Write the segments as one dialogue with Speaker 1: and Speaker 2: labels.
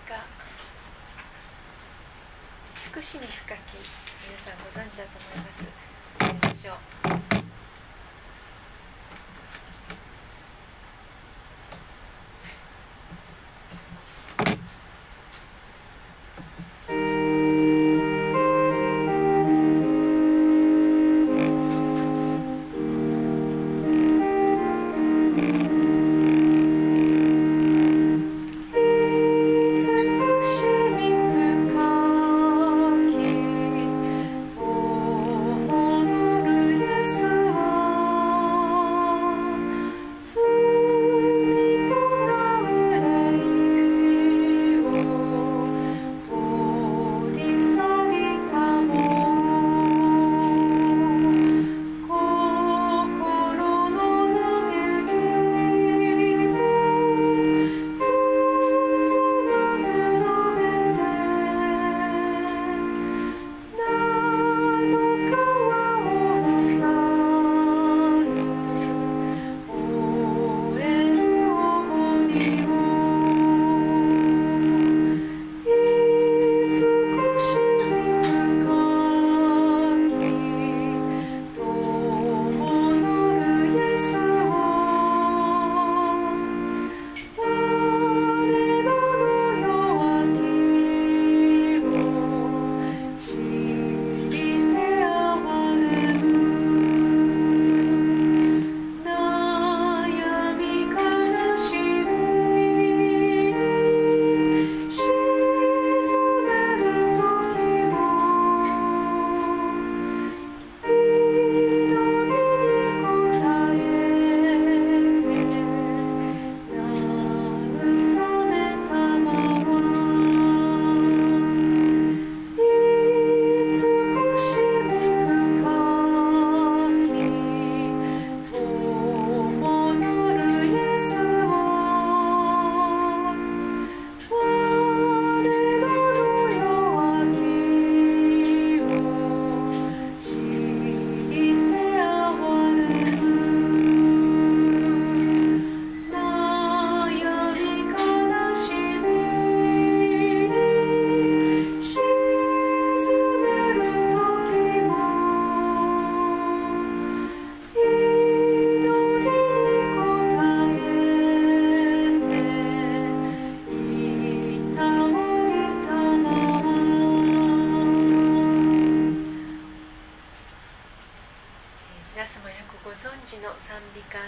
Speaker 1: か慈しみ深き、皆さんご存知だと思います。読みましょう。賛美歌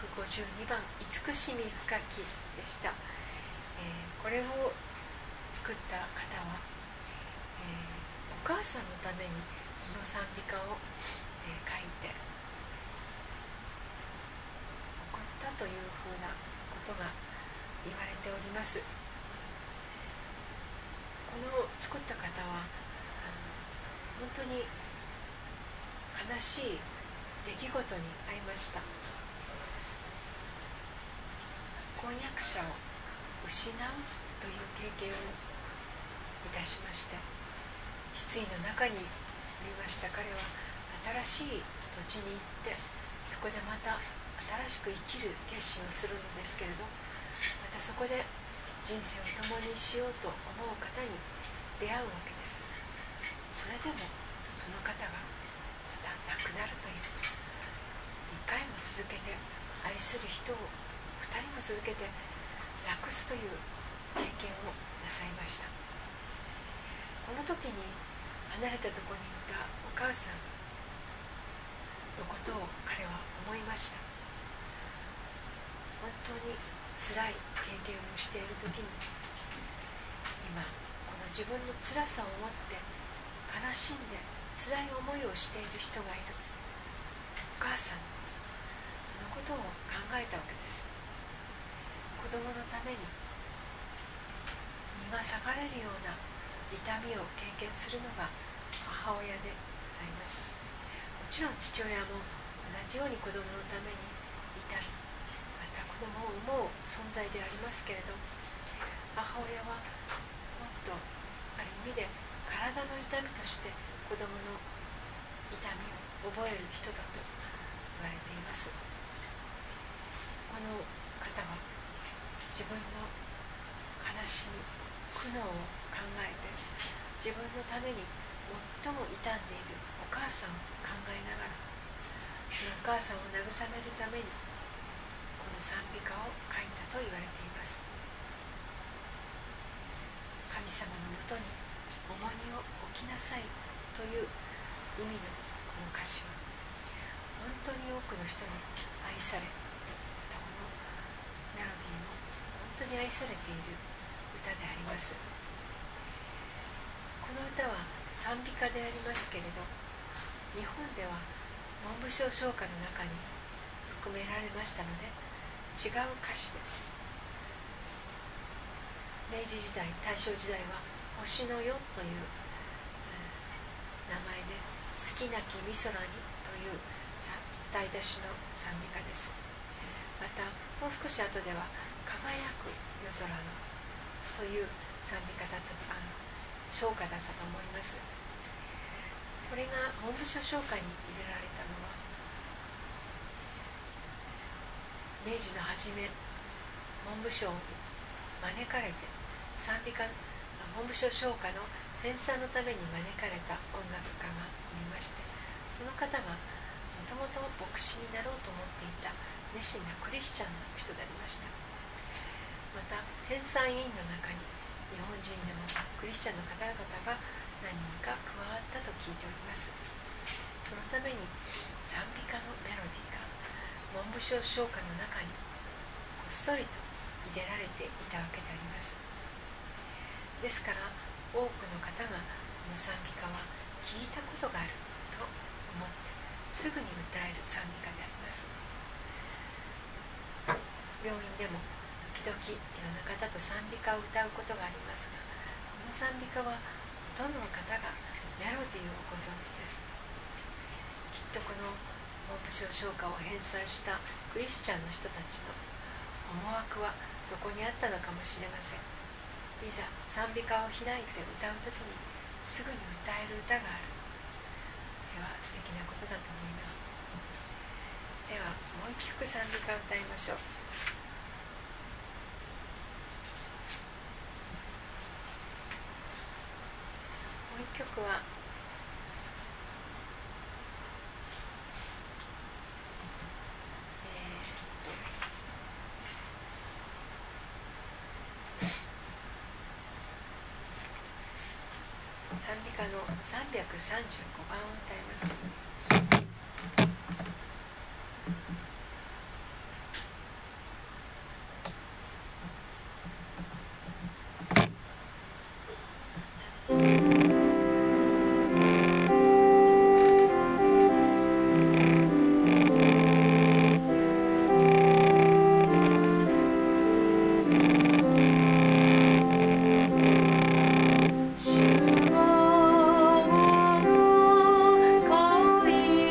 Speaker 1: 252番「慈しみ深き」でした。これを作った方は、お母さんのためにこの賛美歌を、書いて送ったというふうなことが言われております。この作った方は本当に悲しい出来事に遭いました。婚約者を失うという経験をいたしまして、失意の中におりました彼は新しい土地に行って、そこでまた新しく生きる決心をするのですけれど、またそこで人生を共にしようと思う方に出会うわけです。それでもその方がまた亡くなるという、2回も続けて愛する人を2人も続けて亡くすという経験をなさいました。この時に離れたところにいたお母さんのことを彼は思いました。本当に辛い経験をしている時に、今この自分の辛さを持って悲しんで辛い思いをしている人がいる。お母さん、そのことを考えたわけです。子供のために身が裂かれるような痛みを経験するのが母親でございます。もちろん父親も同じように子供のために痛み、また子供を思う存在でありますけれど、母親はもっとある意味で体の痛みとして子供の痛みを覚える人だと言われています。この方は自分の悲しみ、 苦悩を考えて、自分のために最も傷んでいるお母さんを考えながら、そのお母さんを慰めるためにこの賛美歌を書いたと言われています。神様のもとに重荷を置きなさいという意味のこの歌詞は、本当に多くの人に愛され、このメロディーも本当に愛されている歌であります。この歌は賛美歌でありますけれど、日本では文部省唱歌の中に含められましたので、違う歌詞で、明治時代、大正時代は星の夜という、名前で月なきみ空にという歌い出しの賛美歌です。またもう少し後では輝く夜空のという賛美歌だった唱歌だったと思います。これが文部省唱歌に入れられたのは、明治の初め、文部省に招かれて賛美歌、文部省唱歌の編纂のために招かれた音楽家がいまして、その方がもともと牧師になろうと思っていた熱心なクリスチャンの人でありました。また編纂委員の中に日本人でもクリスチャンの方々が何人か加わったと聞いております。そのために賛美歌のメロディーが文部省唱歌の中にこっそりと入れられていたわけであります。ですから多くの方がこの賛美歌は聞いたことがあると思ってすぐに歌える賛美歌であります。病院でも時々いろんな方と賛美歌を歌うことがありますが、この賛美歌はほとんどの方がメロディーをご存知です。きっとこの文部省唱歌を編纂したクリスチャンの人たちの思惑はそこにあったのかもしれません。いざ賛美歌を開いて歌うときにすぐに歌える歌がある。それは素敵なことだと思います。ではもう一曲賛美歌を歌いましょう。もう一曲は賛美歌の335番を歌います。主を恋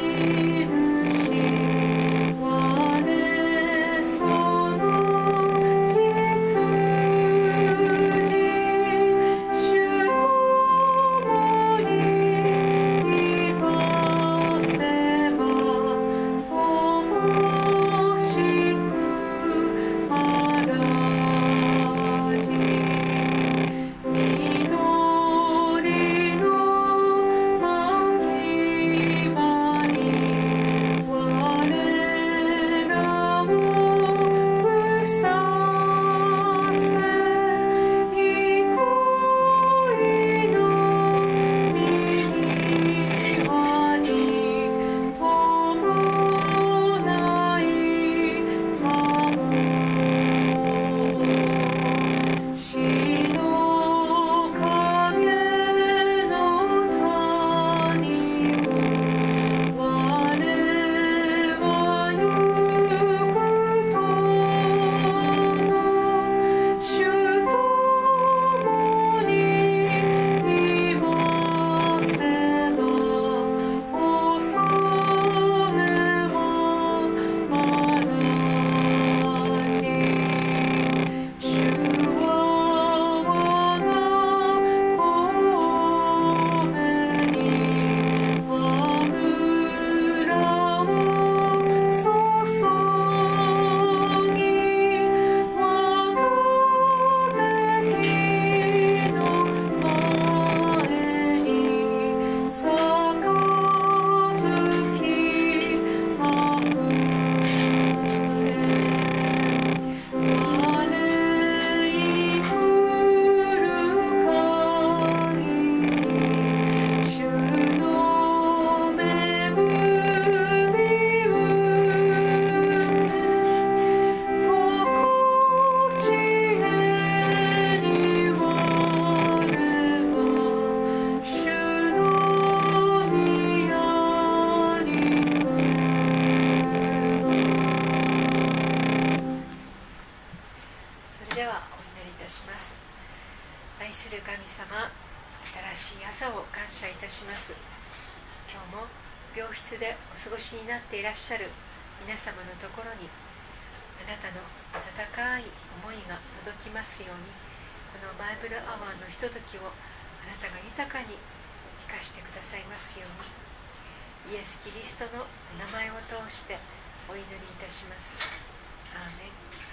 Speaker 1: 愛する神様、新しい朝を感謝いたします。今日も病室でお過ごしになっていらっしゃる皆様のところに、あなたの温かい思いが届きますように、このバイブルアワーのひとときをあなたが豊かに生かしてくださいますように、イエス・キリストのお名前を通してお祈りいたします。アーメン。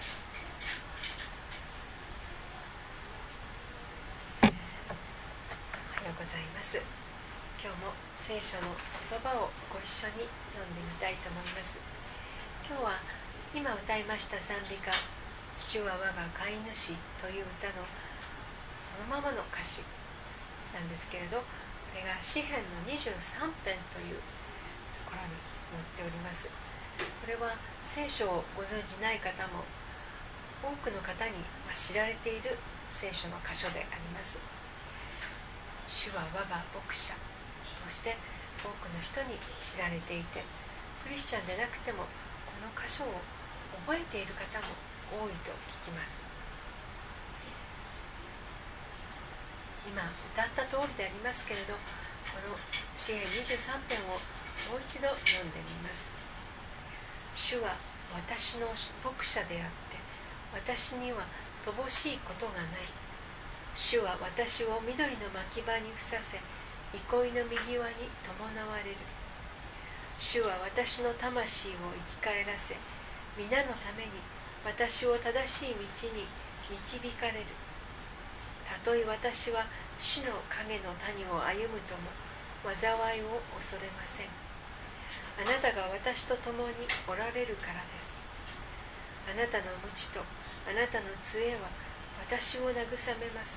Speaker 1: おはようございます。今日も聖書の言葉をご一緒に読んでみたいと思います。今日は今歌いました賛美歌、主は我が飼い主という歌のそのままの歌詞なんですけれど、これが詩編の23編というところに載っております。これは聖書をご存じない方も多くの方に知られている聖書の箇所であります。主は我が牧者として多くの人に知られていて、クリスチャンでなくてもこの箇所を覚えている方も多いと聞きます。今歌った通りでありますけれど、この詩編23編をもう一度読んでみます。主は私の牧者であって、私には乏しいことがない。主は私を緑の牧場にふさせ、憩いの右輪に伴われる。主は私の魂を生き返らせ、皆のために私を正しい道に導かれる。たとえ私は主の影の谷を歩むとも災いを恐れません。あなたが私と共におられるからです。あなたの鞭とあなたの杖は私を慰めます。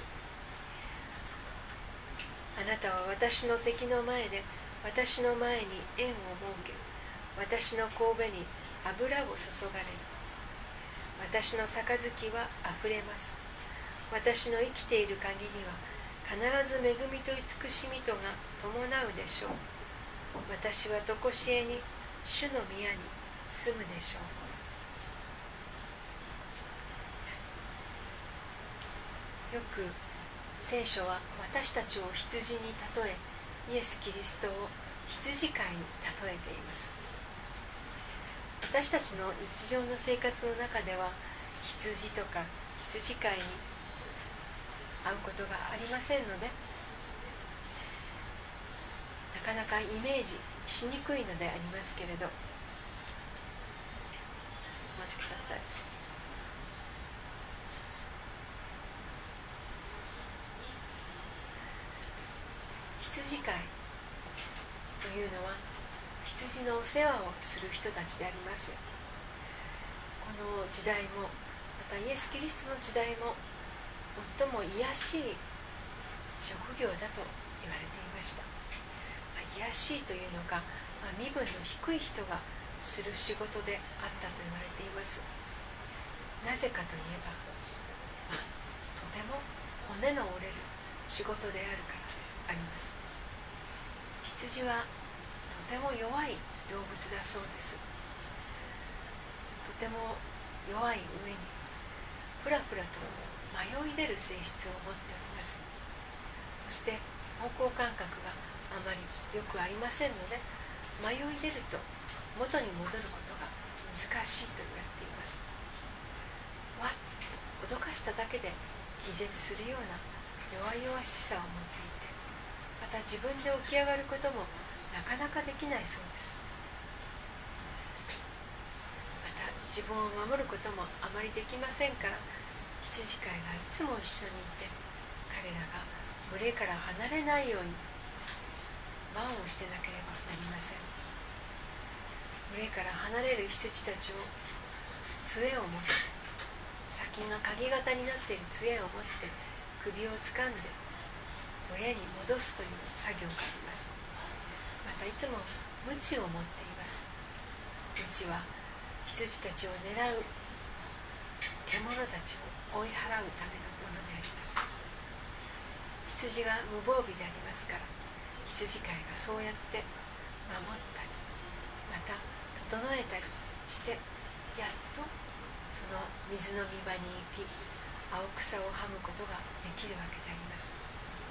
Speaker 1: あなたは私の敵の前で私の前に縁を設け、私の頭に油を注がれる。私の杯はあふれます。私の生きている限りは必ず恵みと慈しみとが伴うでしょう。私はとこしえに主の宮に住むでしょう。よく聖書は私たちを羊に例え、イエス・キリストを羊飼いに例えています。私たちの日常の生活の中では羊とか羊飼いに会うことがありませんので、なかなかイメージしにくいのでありますけれど、お待ちください。羊飼いというのは羊のお世話をする人たちであります。この時代も、またイエス・キリストの時代も最も卑しい職業だと言われていました。卑しいというのか、身分の低い人がする仕事であったと言われています。なぜかといえば、とても骨の折れる仕事であるからあります。羊はとても弱い動物だそうです。とても弱い上にふらふらと迷い出る性質を持っております。そして方向感覚があまりよくありませんので、迷い出ると元に戻ることが難しいと言われています。わっと脅かしただけで気絶するような弱々しさを持っていて、また自分で起き上がることもなかなかできないそうです。また自分を守ることもあまりできませんから、羊飼いがいつも一緒にいて、彼らが群れから離れないように番をしてなければなりません。群れから離れる羊たちを杖を持って、先が鍵型になっている杖を持って首を掴んで群れに戻すという作業があります。またいつも鞭を持っています。鞭は羊たちを狙う獣たちを追い払うためのものであります。羊が無防備でありますから、羊飼いがそうやって守ったり、また整えたりして、やっとその水の見場に行き、青草をはむことができきるわけであります。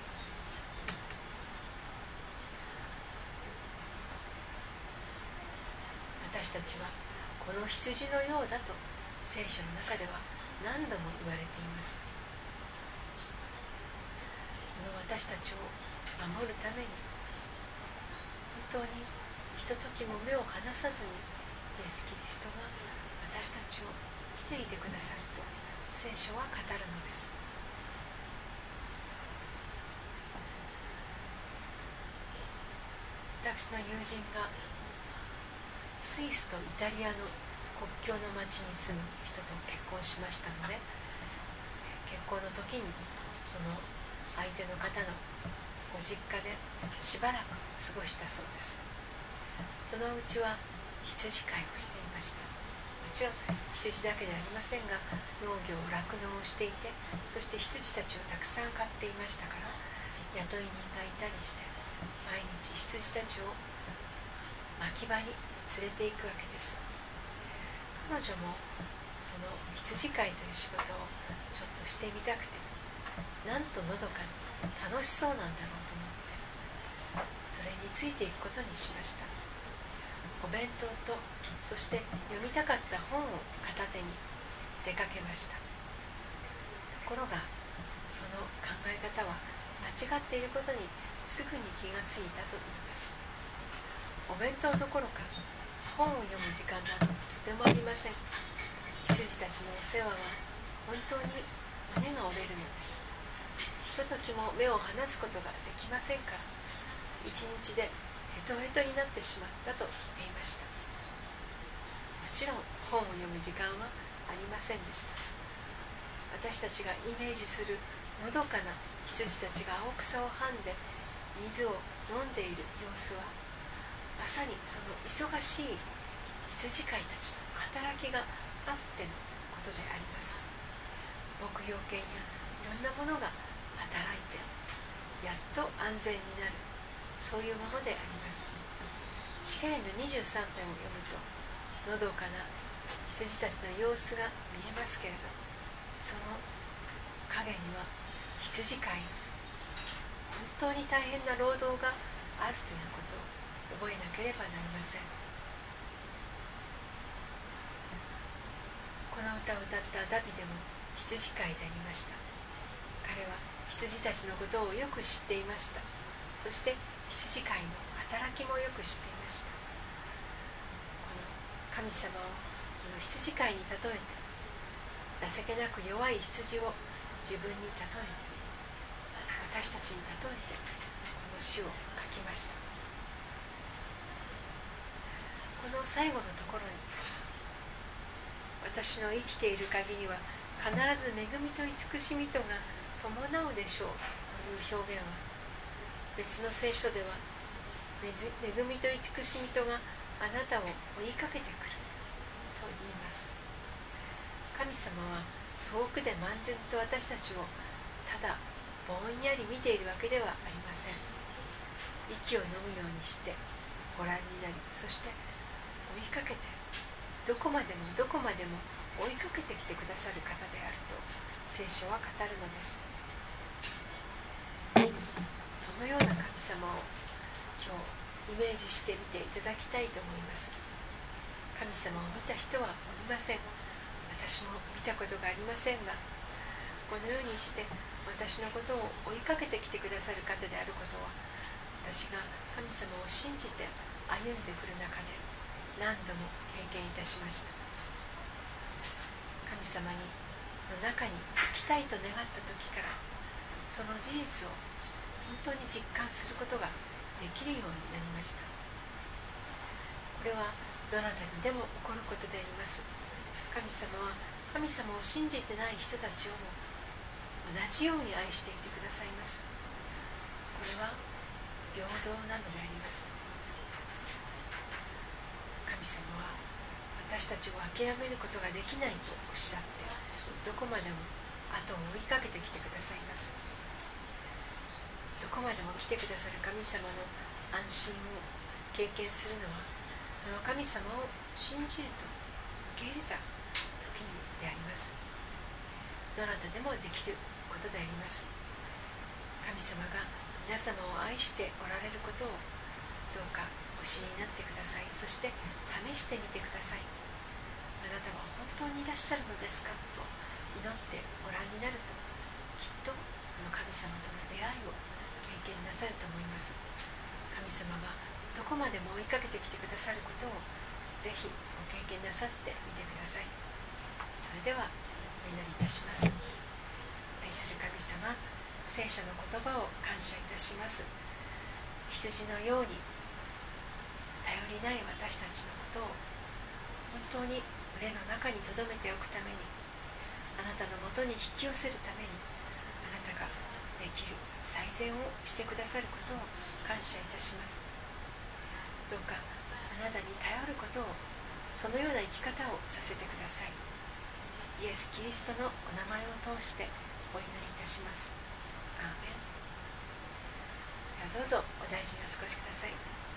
Speaker 1: 私たちはこの羊のようだと聖書の中では何度も言われています。この私たちを守るために本当にひとときも目を離さずにイエス・キリストが私たちを来ていてくださると聖書は語るのです。私の友人がスイスとイタリアの国境の町に住む人と結婚しましたので、結婚の時にその相手の方のご実家でしばらく過ごしたそうです。そのうちは羊飼いをしていました。もちろん羊だけではありませんが、農業酪農をしていて、そして羊たちをたくさん飼っていましたから、雇い人がいたりして毎日羊たちを牧場に連れて行くわけです。彼女もその羊飼いという仕事をちょっとしてみたくて、なんとのどかに楽しそうなんだろうと思って、それについていくことにしました。お弁当と、そして読みたかった本を片手に出かけました。ところがその考え方は間違っていることにすぐに気がついたと言います。お弁当どころか本を読む時間などとてもありません。羊たちのお世話は本当に胸が折れるのです。ひとときも目を離すことができませんから、一日でヘトヘトになってしまったと言っていました。もちろん本を読む時間はありませんでした。私たちがイメージするのどかな羊たちが青草をはんで水を飲んでいる様子は、まさにその忙しい羊飼いたちの働きがあってのことであります。牧羊犬やいろんなものが働いてやっと安全になる、そういうものであります。詩篇の23編を読むと、のどかな羊たちの様子が見えますけれど、その陰には羊飼い、本当に大変な労働があるということを覚えなければなりません。この歌を歌ったダビデも羊飼いでありました。彼は羊たちのことをよく知っていました。そして羊飼いの働きもよく知っていました。この神様をこの羊飼いに例えて、情けなく弱い羊を自分に例えて、私たちに例えてこの詩を書きました。この最後のところに、私の生きている限りは必ず恵みと慈しみとが伴うでしょうという表現は、別の聖書では恵みと慈しみとがあなたを追いかけてくると言います。神様は遠くで漫然と私たちをただぼんやり見ているわけではありません。息を飲むようにしてご覧になり、そして追いかけて、どこまでもどこまでも追いかけてきてくださる方であると聖書は語るのです。そのような神様を今日イメージしてみていただきたいと思います。神様を見た人はおりません。私も見たことがありませんが、このようにして私のことを追いかけてきてくださる方であることは、私が神様を信じて歩んでくる中で何度も経験いたしました。神様の中に行きたいと願った時から、その事実を本当に実感することができるようになりました。これはどなたにでも起こることであります。神様は神様を信じてない人たちをも同じように愛していてくださいます。これは平等なのであります。神様は私たちを諦めることができないとおっしゃって、どこまでも後を追いかけてきてくださいます。どこまでも来てくださる神様の安心を経験するのは、その神様を信じると受け入れた時にであります。どなたでもできるこことであります。神様が皆様を愛しておられることをどうかお知りになってください。そして試してみてください。あなたは本当にいらっしゃるのですかと祈ってご覧になると、きっとこの神様との出会いを経験なさると思います。神様がどこまでも追いかけてきてくださることをぜひご経験なさってみてください。それではお祈りいたします。愛する神様、聖書の言葉を感謝いたします。羊のように頼りない私たちのことを本当に群れの中に留めておくために、あなたのもとに引き寄せるために、あなたができる最善をしてくださることを感謝いたします。どうかあなたに頼ることを、そのような生き方をさせてください。イエス・キリストのお名前を通してお祈りいたします。アーメン。ではどうぞお大事にお過ごしください。